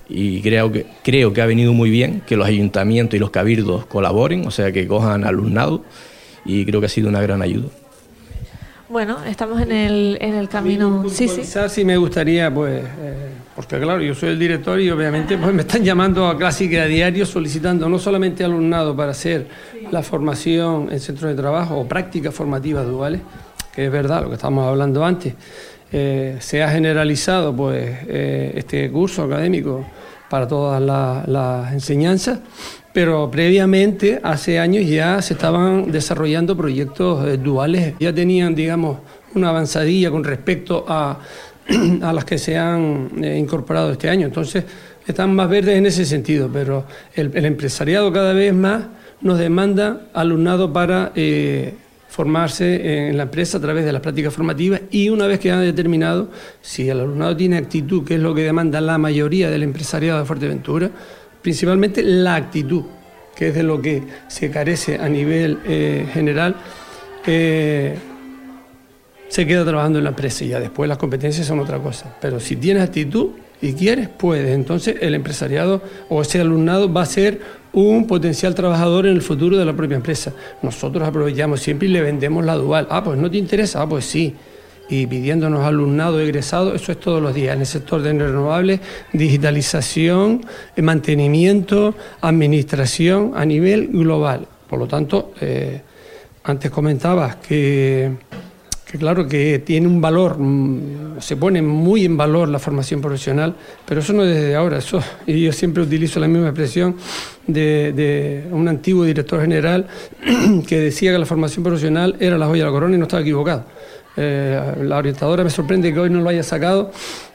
y creo que, creo que ha venido muy bien que los ayuntamientos y los cabildos colaboren, o sea, que cojan alumnado, y creo que ha sido una gran ayuda. Bueno, estamos en el, en el camino. Sí, sí. Sí, me gustaría, pues, eh, porque claro, yo soy el director y obviamente pues me están llamando a clase que a diario solicitando no solamente alumnado para hacer la formación en centros de trabajo o prácticas formativas duales, que es verdad lo que estábamos hablando antes. Eh, se ha generalizado pues eh, este curso académico para todas las la enseñanzas, pero previamente, hace años ya se estaban desarrollando proyectos eh, duales, ya tenían, digamos, una avanzadilla con respecto a, a las que se han eh, incorporado este año, entonces están más verdes en ese sentido, pero el, el empresariado cada vez más nos demanda alumnado para eh, formarse en la empresa a través de las prácticas formativas, y una vez que han determinado si el alumnado tiene actitud, que es lo que demanda la mayoría del empresariado de Fuerteventura, principalmente la actitud, que es de lo que se carece a nivel eh, general, eh, se queda trabajando en la empresa y ya después las competencias son otra cosa. Pero si tienes actitud y quieres, puedes. Entonces el empresariado o ese alumnado va a ser un potencial trabajador en el futuro de la propia empresa. Nosotros aprovechamos siempre y le vendemos la dual. Ah, pues no te interesa, ah, pues sí. Y pidiéndonos alumnado egresado, eso es todos los días, en el sector de renovables, digitalización, mantenimiento, administración a nivel global. Por lo tanto, eh, antes comentabas que, que claro que tiene un valor, se pone muy en valor la formación profesional, pero eso no es desde ahora, eso, y yo siempre utilizo la misma expresión de, de un antiguo director general que decía que la formación profesional era la joya de la corona y no estaba equivocado. Eh, la orientadora me sorprende que hoy no lo haya sacado,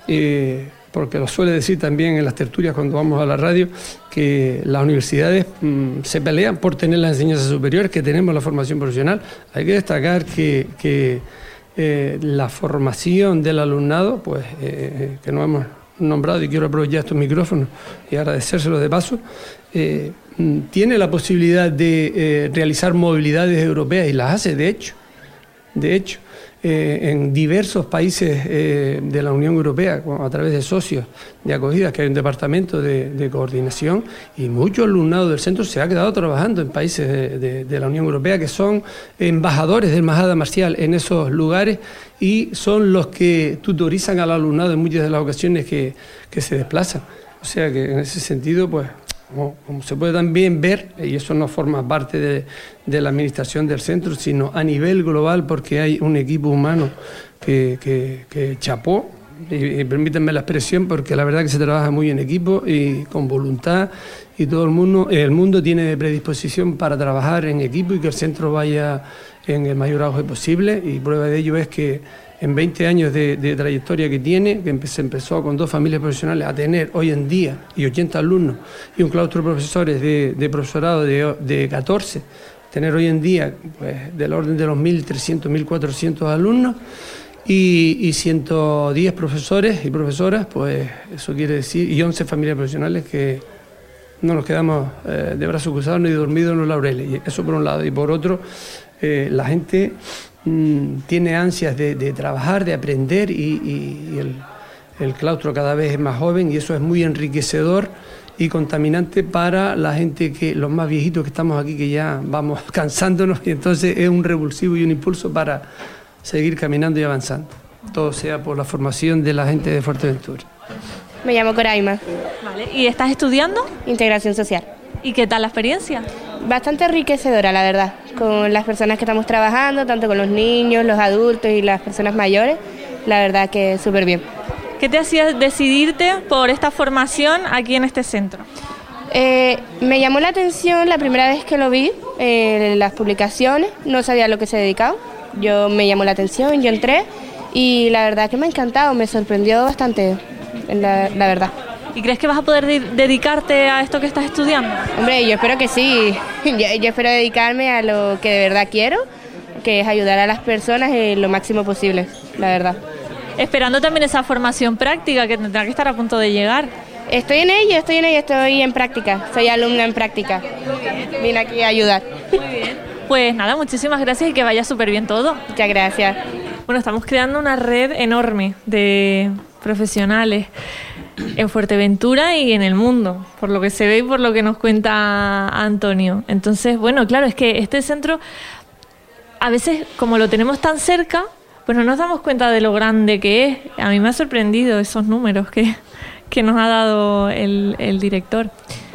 eh, porque lo suele decir también en las tertulias cuando vamos a la radio, que las universidades mmm, se pelean por tener las enseñanzas superiores, que tenemos la formación profesional. Hay que destacar que, que eh, la formación del alumnado, pues eh, que no hemos nombrado, y quiero aprovechar estos micrófonos y agradecérselos de paso, eh, tiene la posibilidad de eh, realizar movilidades europeas, y las hace de hecho, de hecho. Eh, en diversos países eh, de la Unión Europea, a través de socios de acogida, que hay un departamento de, de coordinación, y mucho alumnado del centro se ha quedado trabajando en países de, de, de la Unión Europea, que son embajadores del Majada Marcial en esos lugares, y son los que tutorizan al alumnado en muchas de las ocasiones que, que se desplazan. O sea que en ese sentido, pues, Como, como se puede también ver, y eso no forma parte de, de la administración del centro, sino a nivel global, porque hay un equipo humano que, que, que chapó, y, y permítanme la expresión, porque la verdad que se trabaja muy en equipo y con voluntad, y todo el mundo, el mundo tiene predisposición para trabajar en equipo y que el centro vaya en el mayor auge posible, y prueba de ello es que en veinte años de, de trayectoria que tiene, que se empezó con dos familias profesionales a tener hoy en día y ochenta alumnos y un claustro de profesores de, de profesorado de, de catorce, tener hoy en día pues, del orden de los mil trescientos, mil cuatrocientos alumnos y, y ciento diez profesores y profesoras, pues eso quiere decir, y once familias profesionales, que no nos quedamos eh, de brazos cruzados ni dormidos en los laureles. Y eso por un lado. Y por otro, eh, la gente tiene ansias de, de trabajar, de aprender, y, y, y el, el claustro cada vez es más joven, y eso es muy enriquecedor y contaminante para la gente, que los más viejitos que estamos aquí, que ya vamos cansándonos, y entonces es un revulsivo y un impulso para seguir caminando y avanzando. Todo sea por la formación de la gente de Fuerteventura. Me llamo Coraima. Vale. ¿Y estás estudiando? Integración social. ¿Y qué tal la experiencia? Bastante enriquecedora, la verdad, con las personas que estamos trabajando, tanto con los niños, los adultos y las personas mayores, la verdad que súper bien. ¿Qué te hacía decidirte por esta formación aquí en este centro? Eh, me llamó la atención la primera vez que lo vi, eh, las publicaciones, no sabía a lo que se dedicaba, yo me llamó la atención, yo entré y la verdad que me ha encantado, me sorprendió bastante, la, la verdad. ¿Y crees que vas a poder de- dedicarte a esto que estás estudiando? Hombre, yo espero que sí, yo, yo espero dedicarme a lo que de verdad quiero, que es ayudar a las personas en lo máximo posible, la verdad. Esperando también esa formación práctica que tendrá que estar a punto de llegar. Estoy en ello, estoy en ello, estoy en práctica, soy alumna en práctica, vine aquí a ayudar. Muy bien. Pues nada, muchísimas gracias y que vaya súper bien todo. Muchas gracias. Bueno, estamos creando una red enorme de profesionales. en Fuerteventura y en el mundo, por lo que se ve y por lo que nos cuenta Antonio. Entonces, bueno, claro, es que este centro, a veces, como lo tenemos tan cerca, pues no nos damos cuenta de lo grande que es. A mí me ha sorprendido esos números que, que nos ha dado el, el director.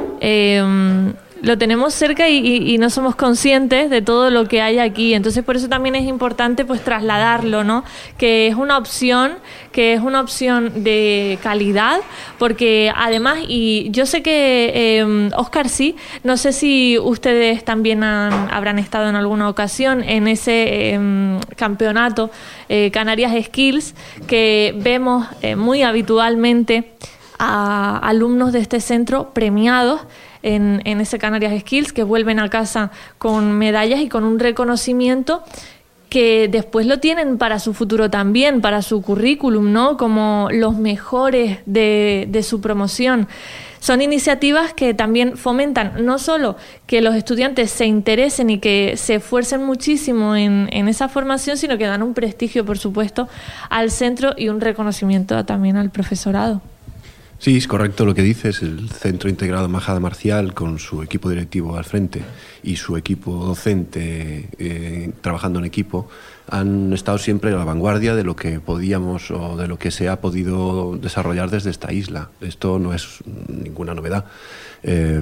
Eh, lo tenemos cerca y, y, y no somos conscientes de todo lo que hay aquí. Entonces, por eso también es importante pues trasladarlo, ¿no? Que es una opción, que es una opción de calidad, porque además, y yo sé que eh, Óscar sí, no sé si ustedes también han, habrán estado en alguna ocasión en ese eh, campeonato eh, Canarias Skills, que vemos eh, muy habitualmente a alumnos de este centro premiados En, en ese Canarias Skills, que vuelven a casa con medallas y con un reconocimiento que después lo tienen para su futuro también, para su currículum, ¿no? Como los mejores de, de su promoción. Son iniciativas que también fomentan no solo que los estudiantes se interesen y que se esfuercen muchísimo en, en esa formación, sino que dan un prestigio, por supuesto, al centro y un reconocimiento también al profesorado. Sí, es correcto lo que dices. El Centro Integrado Majada Marcial, con su equipo directivo al frente y su equipo docente eh, trabajando en equipo, han estado siempre a la vanguardia de lo que podíamos o de lo que se ha podido desarrollar desde esta isla. Esto no es ninguna novedad. Eh,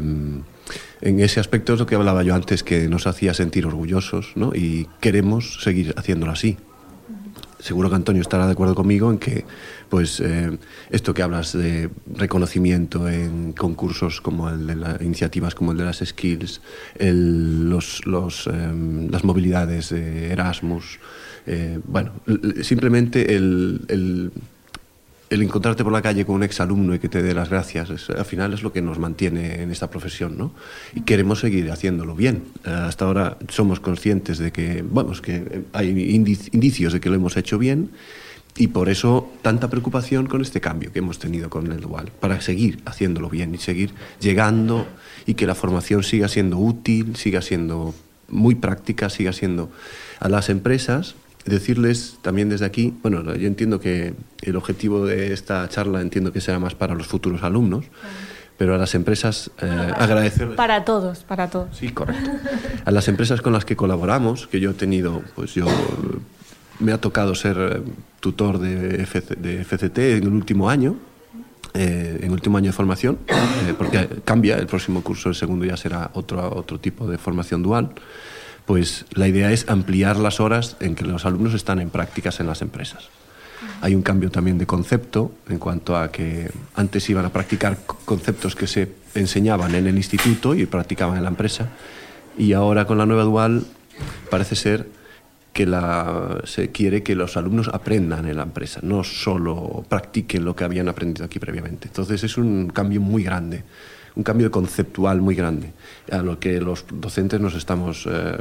en ese aspecto es lo que hablaba yo antes, que nos hacía sentir orgullosos, ¿no? Y queremos seguir haciéndolo así. Seguro que Antonio estará de acuerdo conmigo en que pues eh, esto que hablas de reconocimiento en concursos como el de las iniciativas como el de las skills, el, los, los, eh, las movilidades de Erasmus, eh, bueno, simplemente el, el, el encontrarte por la calle con un exalumno y que te dé las gracias, es, al final es lo que nos mantiene en esta profesión, ¿no? Y queremos seguir haciéndolo bien. Eh, hasta ahora somos conscientes de que, bueno, que hay indicios de que lo hemos hecho bien, y por eso tanta preocupación con este cambio que hemos tenido con el dual, para seguir haciéndolo bien y seguir llegando y que la formación siga siendo útil, siga siendo muy práctica, siga siendo a las empresas. Decirles también desde aquí, bueno, yo entiendo que el objetivo de esta charla entiendo que será más para los futuros alumnos, pero a las empresas eh, bueno, agradecerles. Para todos, para todos. Sí, correcto. A las empresas con las que colaboramos, que yo he tenido, pues yo me ha tocado ser tutor de, F C, de F C T en el último año, eh, en el último año de formación, eh, porque cambia, el próximo curso, el segundo ya será otro, otro tipo de formación dual. Pues la idea es ampliar las horas en que los alumnos están en prácticas en las empresas. Hay un cambio también de concepto en cuanto a que antes iban a practicar conceptos que se enseñaban en el instituto y practicaban en la empresa, y ahora con la nueva dual parece ser que la, se quiere que los alumnos aprendan en la empresa, no solo practiquen lo que habían aprendido aquí previamente. Entonces es un cambio muy grande, un cambio conceptual muy grande, a lo que los docentes nos estamos eh,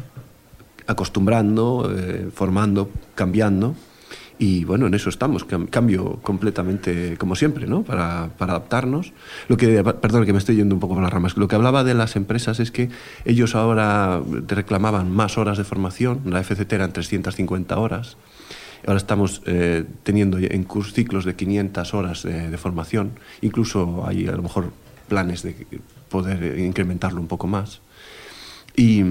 acostumbrando, eh, formando, cambiando, y bueno, en eso estamos, cambio completamente como siempre, ¿no? Para, para adaptarnos. Lo que, perdón, que me estoy yendo un poco por las ramas. Lo que hablaba de las empresas es que ellos ahora te reclamaban más horas de formación. La F C T eran trescientas cincuenta horas. Ahora estamos eh, teniendo en cursos ciclos de quinientas horas de, de formación. Incluso hay a lo mejor planes de poder incrementarlo un poco más. Y,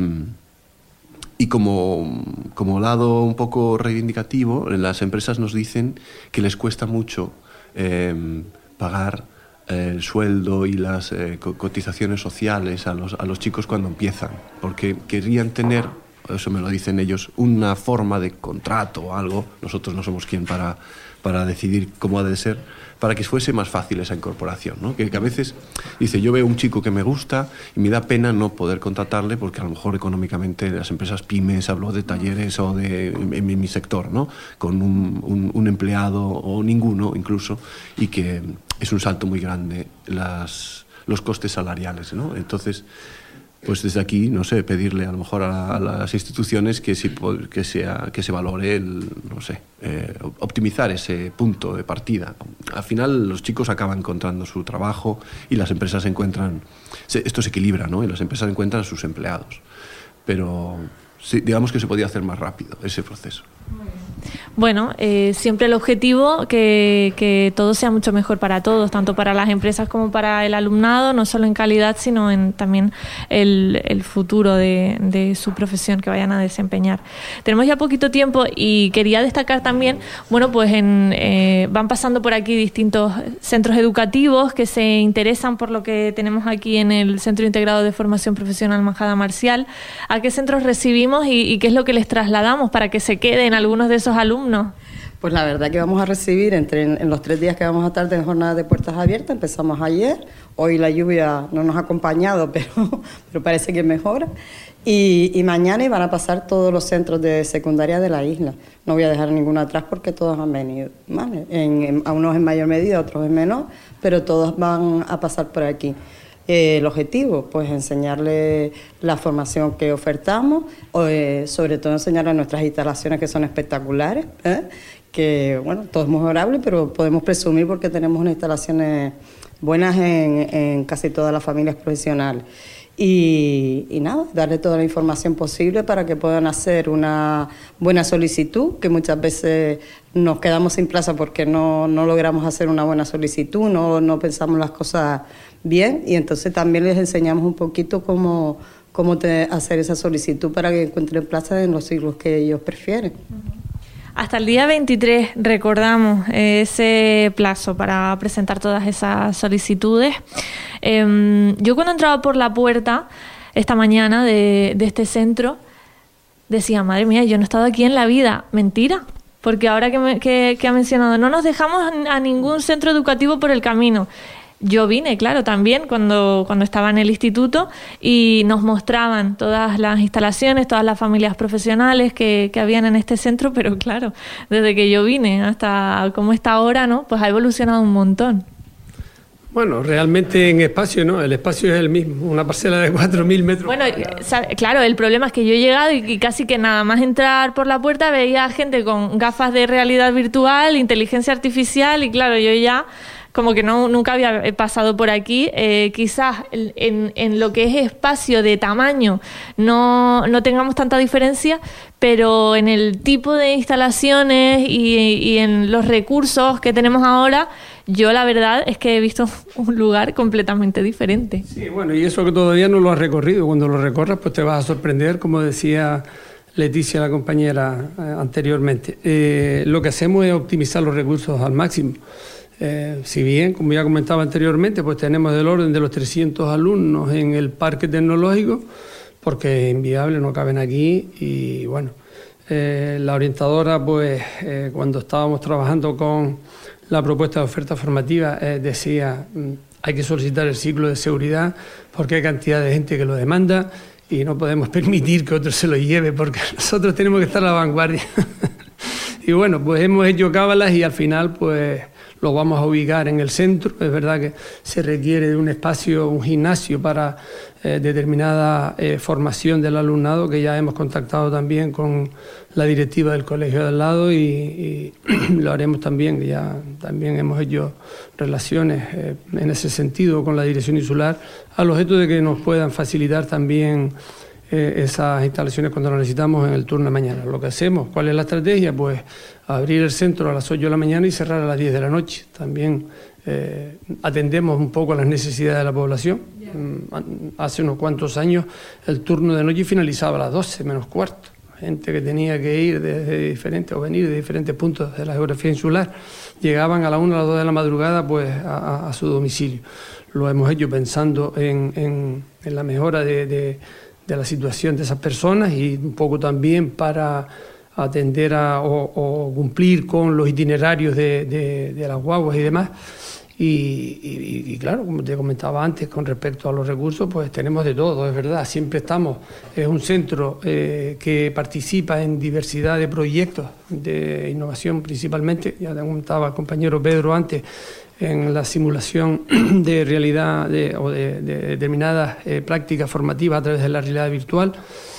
y como, como lado un poco reivindicativo, las empresas nos dicen que les cuesta mucho eh, pagar eh, el sueldo y las eh, cotizaciones sociales a los, a los chicos cuando empiezan, porque querían tener, eso me lo dicen ellos, una forma de contrato o algo. Nosotros no somos quien para, para decidir cómo ha de ser, para que fuese más fácil esa incorporación, ¿no? Que, que a veces dice, yo veo un chico que me gusta y me da pena no poder contratarle porque a lo mejor económicamente las empresas pymes, hablo de talleres o de en, en mi sector, ¿no? Con un, un, un empleado o ninguno incluso, y que es un salto muy grande las, los costes salariales, ¿no? Entonces, pues desde aquí, no sé, pedirle a lo mejor a, a las instituciones que, si, que, sea, que se valore el, no sé, eh, optimizar ese punto de partida. Al final los chicos acaban encontrando su trabajo y las empresas encuentran, se, esto se equilibra, ¿no? Y las empresas encuentran a sus empleados. Pero sí, digamos que se podía hacer más rápido ese proceso. bueno, eh, siempre el objetivo que, que todo sea mucho mejor para todos, tanto para las empresas como para el alumnado, no solo en calidad, sino en también el, el futuro de, de su profesión que vayan a desempeñar. Tenemos ya poquito tiempo y quería destacar también, bueno, pues en, eh, van pasando por aquí distintos centros educativos que se interesan por lo que tenemos aquí en el Centro Integrado de Formación Profesional Majada Marcial. ¿A qué centros recibimos y, y qué es lo que les trasladamos para que se queden algunos de esos alumnos? Pues la verdad que vamos a recibir entre en, en los tres días que vamos a estar de jornada de puertas abiertas. Empezamos ayer, hoy la lluvia no nos ha acompañado, pero, pero parece que mejora. Y, y mañana van a pasar todos los centros de secundaria de la isla. No voy a dejar ninguno atrás porque todos han venido, ¿vale? En, en, a unos en mayor medida, otros en menor, pero todos van a pasar por aquí. Eh, el objetivo, pues enseñarle la formación que ofertamos, o, eh, sobre todo enseñarle nuestras instalaciones que son espectaculares, ¿eh? Que bueno, todo es mejorable, pero podemos presumir porque tenemos unas instalaciones buenas en, en casi todas las familias profesionales. Y, y nada, darle toda la información posible para que puedan hacer una buena solicitud, que muchas veces nos quedamos sin plaza porque no, no logramos hacer una buena solicitud, no, no pensamos las cosas bien, y entonces también les enseñamos un poquito cómo, cómo te, hacer esa solicitud para que encuentren plaza en los ciclos que ellos prefieren. Hasta el día veintitrés recordamos ese plazo para presentar todas esas solicitudes. Eh, yo cuando entraba por la puerta esta mañana de, de este centro decía, madre mía, yo no he estado aquí en la vida. Mentira, porque ahora que, me, que, que ha mencionado, no nos dejamos a ningún centro educativo por el camino. Yo vine, claro, también cuando, cuando estaba en el instituto y nos mostraban todas las instalaciones, todas las familias profesionales que, que habían en este centro, pero claro, desde que yo vine hasta cómo está ahora, ¿no? Pues ha evolucionado un montón. Bueno, realmente en espacio, ¿no? El espacio es el mismo, una parcela de cuatro mil metros. Bueno, sabe, claro, el problema es que yo he llegado y, y casi que nada más entrar por la puerta veía gente con gafas de realidad virtual, inteligencia artificial y claro, yo ya como que no nunca había pasado por aquí. Eh, quizás en, en lo que es espacio de tamaño no, no tengamos tanta diferencia, pero en el tipo de instalaciones y, y en los recursos que tenemos ahora, yo la verdad es que he visto un lugar completamente diferente. Sí, bueno, y eso que todavía no lo has recorrido. Cuando lo recorras, pues te vas a sorprender, como decía Leticia, la compañera, eh, anteriormente. Eh, lo que hacemos es optimizar los recursos al máximo. Eh, si bien, como ya comentaba anteriormente, pues tenemos del orden de los trescientos alumnos en el parque tecnológico, porque es inviable, no caben aquí. Y bueno, eh, la orientadora, pues eh, cuando estábamos trabajando con la propuesta de oferta formativa, eh, decía, hay que solicitar el ciclo de seguridad porque hay cantidad de gente que lo demanda y no podemos permitir que otro se lo lleve porque nosotros tenemos que estar a la vanguardia. Y bueno, pues hemos hecho cábalas y al final pues lo vamos a ubicar en el centro. Es verdad que se requiere de un espacio, un gimnasio para eh, determinada eh, formación del alumnado, que ya hemos contactado también con la directiva del colegio de al lado y, y lo haremos también, que ya también hemos hecho relaciones eh, en ese sentido con la dirección insular, al objeto de que nos puedan facilitar también Eh, esas instalaciones cuando las necesitamos en el turno de mañana. Lo que hacemos, ¿cuál es la estrategia? Pues abrir el centro a las ocho de la mañana y cerrar a las diez de la noche. También eh, atendemos un poco a las necesidades de la población. Yeah. Hace unos cuantos años el turno de noche finalizaba a las doce menos cuarto. Gente que tenía que ir desde diferentes o venir de diferentes puntos de la geografía insular llegaban a la una o a las dos de la madrugada pues a, a, a su domicilio. Lo hemos hecho pensando en, en, en la mejora de, de de la situación de esas personas y un poco también para atender a, o, o cumplir con los itinerarios de, de, de las guaguas y demás. Y, y, y claro, como te comentaba antes, con respecto a los recursos, pues tenemos de todo, es verdad. Siempre estamos, es un centro eh, que participa en diversidad de proyectos de innovación principalmente. Ya te comentaba el compañero Pedro antes, en la simulación de realidad de, o de, de determinadas eh, prácticas formativas a través de la realidad virtual.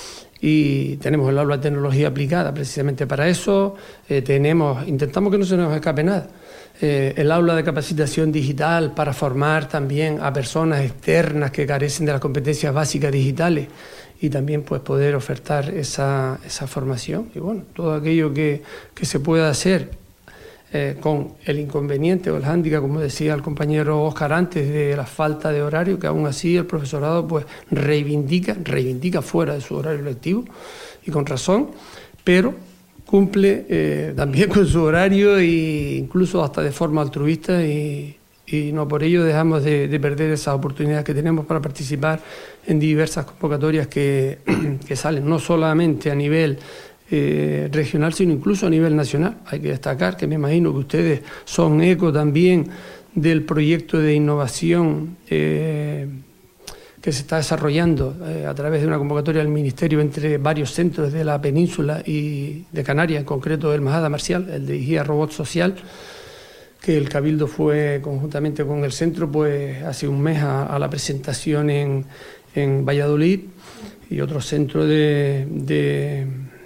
Y tenemos el aula de tecnología aplicada precisamente para eso. Eh, tenemos, intentamos que no se nos escape nada. Eh, el aula de capacitación digital para formar también a personas externas que carecen de las competencias básicas digitales y también pues poder ofertar esa, esa formación. Y bueno, todo aquello que, que se pueda hacer eh, con el inconveniente o el hándicap, como decía el compañero Óscar antes, de la falta de horario, que aún así el profesorado pues reivindica, reivindica fuera de su horario lectivo, y con razón, pero cumple eh, también con su horario e incluso hasta de forma altruista, y, y no por ello dejamos de, de perder esas oportunidades que tenemos para participar en diversas convocatorias que, que salen, no solamente a nivel eh, regional, sino incluso a nivel nacional. Hay que destacar que me imagino que ustedes son eco también del proyecto de innovación eh, que se está desarrollando eh, a través de una convocatoria del Ministerio entre varios centros de la península y de Canarias, en concreto el Majada Marcial, el de I G I A Robot Social, que el Cabildo fue conjuntamente con el centro pues hace un mes a, a la presentación en, en Valladolid y otro centro de, de,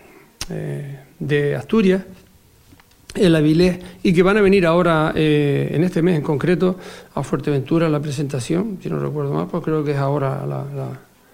eh, de Asturias, el Avilés, y que van a venir ahora, eh, en este mes en concreto, a Fuerteventura la presentación, si no recuerdo mal, pues creo que es ahora la, la,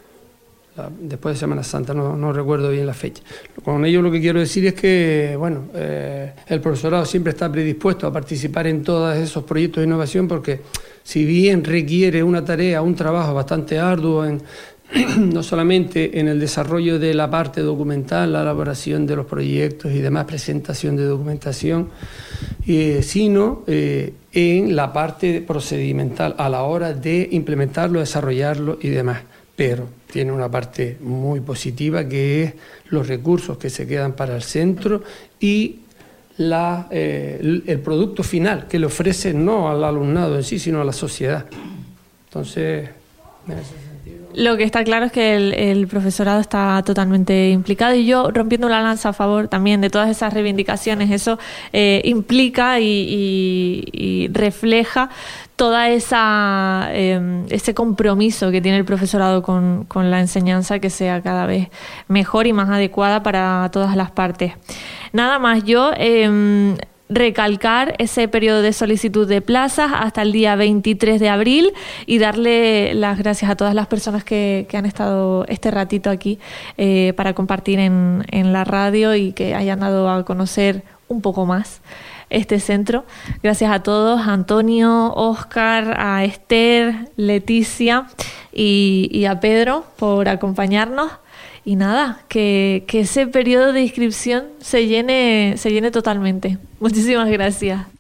la, después de Semana Santa, no, no recuerdo bien la fecha. Con ello lo que quiero decir es que, bueno, eh, el profesorado siempre está predispuesto a participar en todos esos proyectos de innovación, porque si bien requiere una tarea, un trabajo bastante arduo en no solamente en el desarrollo de la parte documental, la elaboración de los proyectos y demás, presentación de documentación, eh, sino eh, en la parte procedimental a la hora de implementarlo, desarrollarlo y demás. Pero tiene una parte muy positiva, que es los recursos que se quedan para el centro y la, eh, el, el producto final que le ofrece no al alumnado en sí, sino a la sociedad. Entonces, en ese sentido. Lo que está claro es que el, el profesorado está totalmente implicado, y yo, rompiendo la lanza a favor también de todas esas reivindicaciones, eso eh, implica y, y, y refleja toda esa eh, ese compromiso que tiene el profesorado con, con la enseñanza, que sea cada vez mejor y más adecuada para todas las partes. Nada más, yo eh, recalcar ese periodo de solicitud de plazas hasta el día veintitrés de abril, y darle las gracias a todas las personas que, que han estado este ratito aquí eh, para compartir en, en la radio y que hayan dado a conocer un poco más este centro. Gracias a todos, a Antonio, Óscar, a Esther, Leticia y, y a Pedro por acompañarnos. Y nada, que, que ese periodo de inscripción se llene, se llene totalmente. Muchísimas gracias.